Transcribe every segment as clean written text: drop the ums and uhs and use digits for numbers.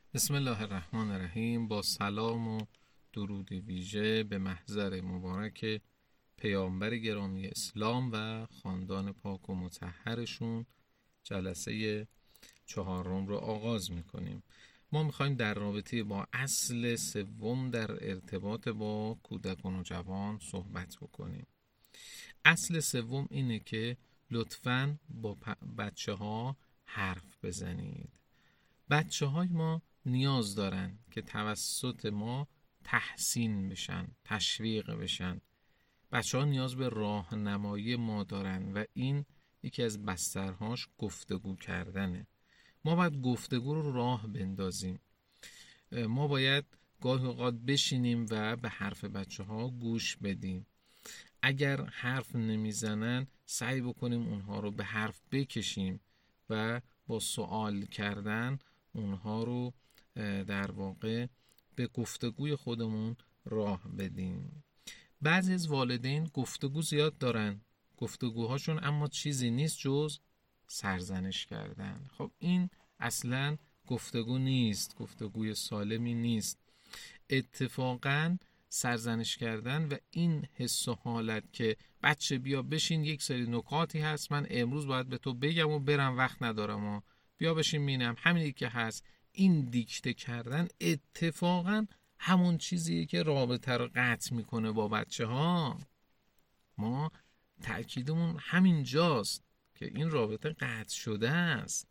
بسم الله الرحمن الرحیم. با سلام و درود ویژه به محضر مبارک پیامبر گرامی اسلام و خاندان پاک و مطهرشون، جلسه چهارم رو آغاز میکنیم. ما میخوایم در رابطه با اصل سوم در ارتباط با کودکان و جوان صحبت بکنیم. اصل سوم اینه که لطفاً با بچه ها حرف بزنید. بچه های ما نیاز دارن که توسط ما تحسین بشن، تشویق بشن. بچه ها نیاز به راهنمایی ما دارن و این یکی از بسترهاش گفتگو کردنه. ما باید گفتگو رو راه بندازیم. ما باید گاهی اوقات بشینیم و به حرف بچه ها گوش بدیم. اگر حرف نمیزنن سعی بکنیم اونها رو به حرف بکشیم و با سوال کردن اونها رو در واقع به گفتگوی خودمون راه بدیم. بعضی از والدین گفتگو زیاد دارن، گفتگوهاشون اما چیزی نیست جز سرزنش کردن. خب این اصلا گفتگو نیست، گفتگوی سالمی نیست. اتفاقاً سرزنش کردن و این حس و حالت که بچه بیا بشین یک سری نکاتی هست من امروز باید به تو بگم و برم وقت ندارم و بیا بشین مینم همینی که هست، این دیکته کردن اتفاقاً همون چیزیه که رابطه رو قطع میکنه با بچه ها. ما تأکیدمون همین جاست که این رابطه قطع شده است.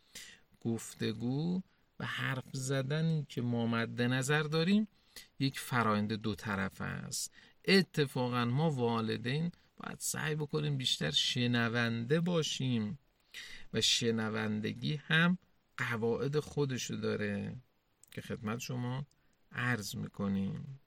گفتگو و حرف زدنی که ما مد نظر داریم یک فرآیند دو طرفه است. اتفاقا ما والدین باید سعی بکنیم بیشتر شنونده باشیم و شنوندگی هم قواعد خودشو داره که خدمت شما عرض میکنیم.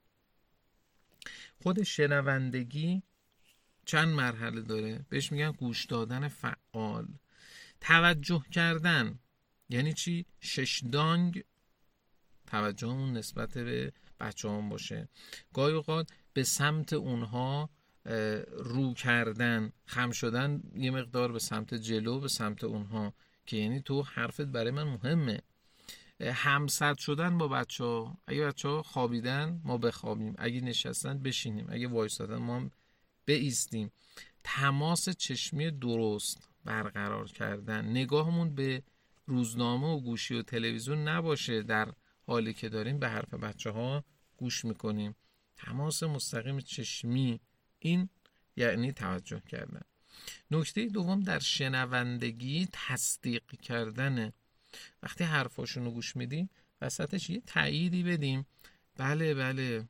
خود شنوندگی چند مرحله داره، بهش میگن گوش دادن فعال. توجه کردن یعنی چی؟ ششدانگ توجهمون نسبت به بچه هم باشه. گاهی اوقات به سمت اونها رو کردن، خم شدن یه مقدار به سمت جلو، به سمت اونها که یعنی تو حرفت برای من مهمه. همسد شدن با بچه ها، اگه بچه ها خوابیدن ما بخوابیم، اگه نشستن بشینیم، اگه وایسادن ما بایستیم. تماس چشمی درست برقرار کردن، نگاهمون به روزنامه و گوشی و تلویزیون نباشه در حالی که داریم به حرف بچه ها گوش میکنیم. تماس مستقیم چشمی، این یعنی توجه کردن. نکته دوم در شنوندگی تصدیق کردنه. وقتی حرفاشون رو گوش میدیم وسطش یه تأییدی بدیم. بله بله،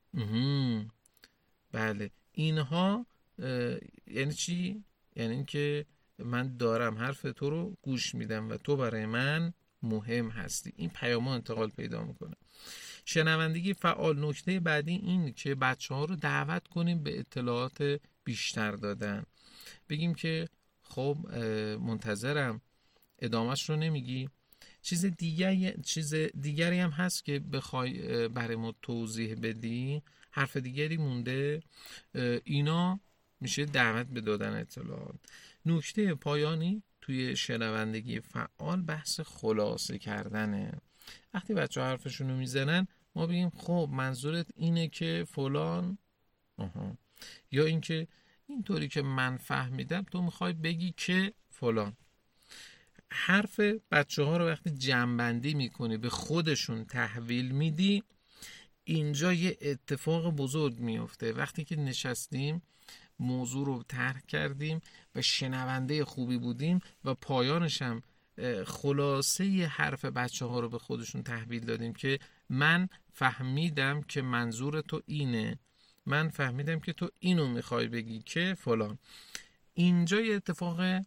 بله. اینها یعنی چی؟ یعنی اینکه من دارم حرف تو رو گوش میدم و تو برای من مهم هستی. این پیام انتقال پیدا میکنه. شنوندگی فعال. نکته بعدی این که بچه ها رو دعوت کنیم به اطلاعات بیشتر دادن. بگیم که خب منتظرم، ادامهش رو نمیگی؟ چیز دیگری هم هست که بخوای برای ما توضیح بدی، حرف دیگری مونده؟ اینا میشه دعوت به دادن اطلاعات. نکته پایانی توی شنوندگی فعال بحث خلاصه کردنه. وقتی بچه ها حرفشونو میزنن ما بگیم خب منظورت اینه که فلان، یا اینکه اینطوری که من فهمیدم تو میخوای بگی که فلان. حرف بچه ها رو وقتی جمع‌بندی میکنی به خودشون تحویل میدی، اینجا یه اتفاق بزرگ میفته. وقتی که نشستیم موضوع رو طرح کردیم و شنونده خوبی بودیم و پایانش هم خلاصه ی حرف بچه ها رو به خودشون تحویل دادیم که من فهمیدم که منظور تو اینه، من فهمیدم که تو اینو میخوای بگی که فلان. اینجا یه اتفاق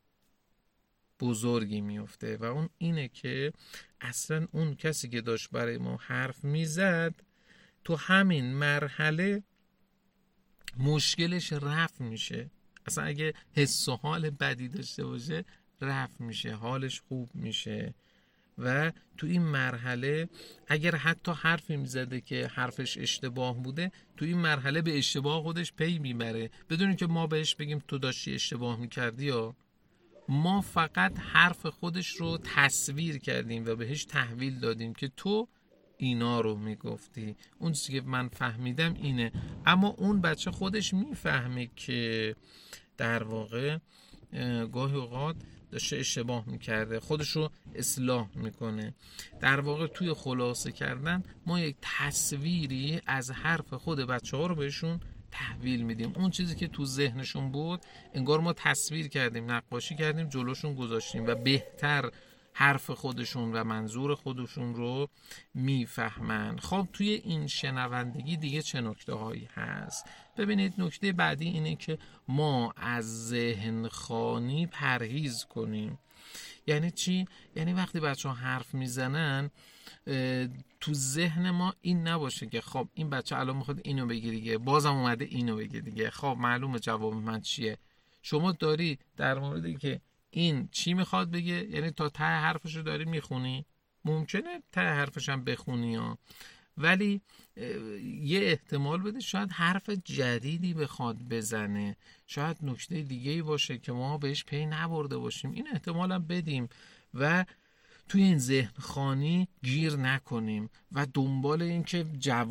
بزرگی میفته و اون اینه که اصلا اون کسی که داشت برای ما حرف میزد تو همین مرحله مشکلش رفع میشه. اصلا اگه حس و حال بدی داشته باشه رفع میشه، حالش خوب میشه. و تو این مرحله اگر حتی حرفی میزده که حرفش اشتباه بوده، تو این مرحله به اشتباه خودش پی میبره بدون که ما بهش بگیم تو داشتی اشتباه میکردی یا ما فقط حرف خودش رو تصویر کردیم و بهش تحویل دادیم که تو اینا رو میگفتی، اون چیزی که من فهمیدم اینه. اما اون بچه خودش میفهمه که در واقع گاهی اوقات داشته اشتباه میکرده، خودش رو اصلاح میکنه. در واقع توی خلاصه کردن ما یک تصویری از حرف خود بچه ها رو بهشون تحویل میدیم. اون چیزی که تو ذهنشون بود انگار ما تصویر کردیم، نقاشی کردیم، جلوشون گذاشتیم و بهتر حرف خودشون و منظور خودشون رو میفهمن. خب توی این شنوندگی دیگه چه نکته هایی هست؟ ببینید نکته بعدی اینه که ما از ذهن خوانی پرهیز کنیم. یعنی چی؟ یعنی وقتی بچه ها حرف میزنن تو ذهن ما این نباشه که خب این بچه الان میخواد اینو بگه دیگه، بازم اومده اینو بگه دیگه، خب معلومه جواب من چیه. شما داری در موردی که این چی میخواد بگه، یعنی تا ته حرفشو داری میخونی، ممکنه ته حرفش هم بخونی ها، ولی یه احتمال بده شاید حرف جدیدی بخواد بزنه، شاید نکته دیگه‌ای باشه که ما بهش پی نبرده باشیم، این احتمال هم بدیم و توی این ذهن خوانی گیر نکنیم و دنبال این که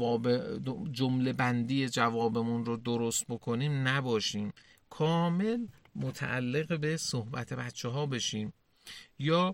جمله بندی جوابمون رو درست بکنیم نباشیم، کامل متعلق به صحبت بچه ها بشیم. یا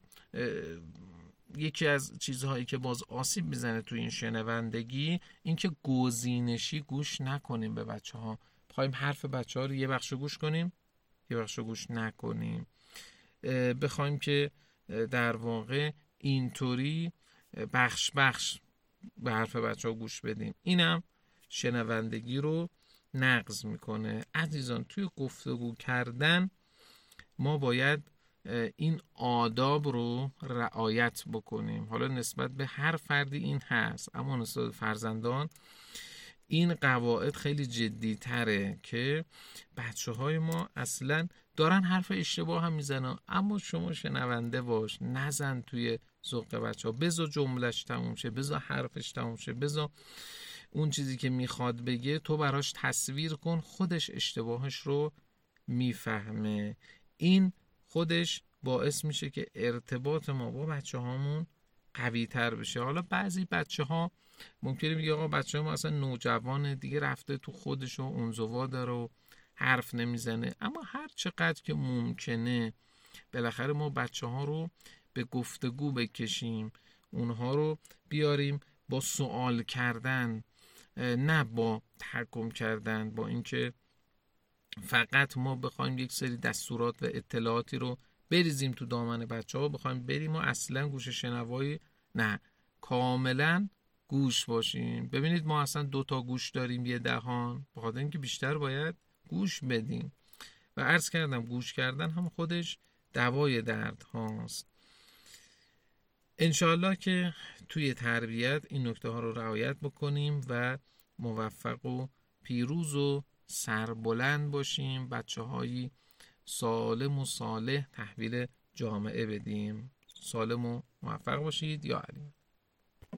یکی از چیزهایی که باز آسیب میزنه توی این شنوندگی این که گزینشی گوش نکنیم به بچه ها، بخوایم حرف بچه ها رو یه بخش گوش کنیم یه بخش گوش نکنیم، بخوایم که در واقع اینطوری بخش به حرف بچه ها گوش بدیم، اینم شنوندگی رو نقض میکنه. عزیزان توی گفتگو کردن ما باید این آداب رو رعایت بکنیم. حالا نسبت به هر فردی این هست، اما نسبت به فرزندان این قواعد خیلی جدی تره که بچه های ما اصلا دارن حرف اشتباه هم میزنن، اما شما شنونده باش، نزن توی ذوق بچه ها، بذار جملش تموم شه، بذار حرفش تموم شه، بذار اون چیزی که میخواد بگه تو براش تصویر کن، خودش اشتباهش رو میفهمه. این خودش باعث میشه که ارتباط ما با بچه هامون قوی تر بشه. حالا بعضی بچه ها ممکنه بگه آقا بچه ما اصلا نوجوانه دیگه، رفته تو خودش و انزوا داره و حرف نمیزنه، اما هر چقدر که ممکنه بالاخره ما بچه ها رو به گفتگو بکشیم، اونها رو بیاریم با سوال کردن، نه با تحکم کردن، با اینکه فقط ما بخوایم یک سری دستورات و اطلاعاتی رو بریزیم تو دامن بچه ها، بخوایم بریم و اصلا گوش شنوایی، نه، کاملا گوش باشیم. ببینید ما اصلا 2 گوش داریم، یه دهان، بخاطر اینکه بیشتر باید گوش بدیم و عرض کردم گوش کردن هم خودش دوای درد هاست. انشاءالله که توی تربیت این نکته ها رو رعایت بکنیم و موفق و پیروز و سربلند باشیم، بچه هایی سالم و صالح تحویل جامعه بدیم. سالم و موفق باشید. یا علی.